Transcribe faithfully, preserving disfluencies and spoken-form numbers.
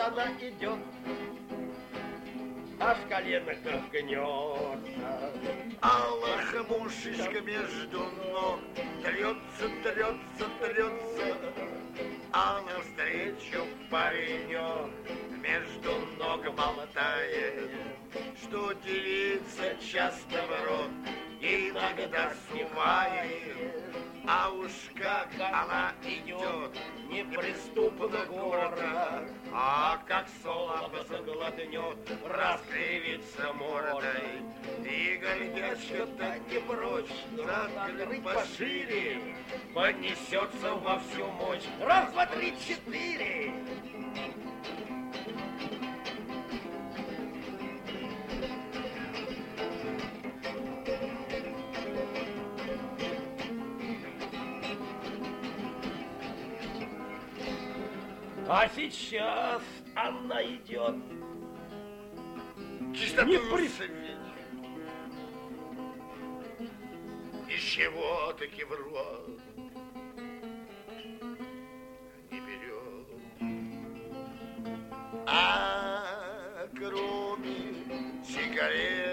она идет, аж колено как гнется. А лохмушечка между ног трется, трется, трется, а навстречу паренек между ног болтает, что девица часто в рот иногда сувает. А уж как она идет, неприступно гордо, а как слабо заглотнет, раскривится мордой. И гордячка-то не прочь, закрыть пошире, понесется во всю мощь. Раз, два, три, четыре. А сейчас она идет. Чистоту при... Из чего-таки в рот не берет. А кроме сигарет